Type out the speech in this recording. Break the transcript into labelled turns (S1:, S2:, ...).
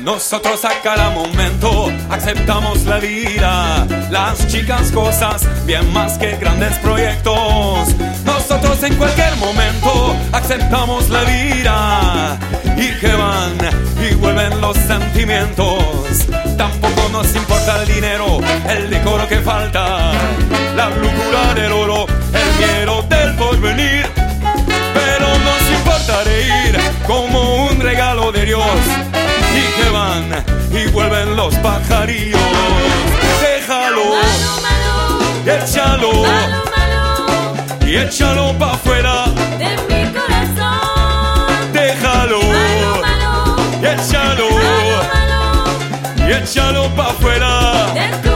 S1: Nosotros a cada momento aceptamos la vida, las chicas cosas, bien más que grandes proyectos. Nosotros en cualquier momento aceptamos la vida y que van y vuelven los sentimientos. Tampoco nos importa el dinero, el decoro que falta, la locura del oro, el miedo del porvenir. Pero nos importa reír como un regalo de Dios y que van y vuelven los pajarillos. Déjalo, y échalo, y échalo pa' afuera
S2: de mi corazón.
S1: Déjalo, y échalo, y échalo pa' afuera
S2: De tu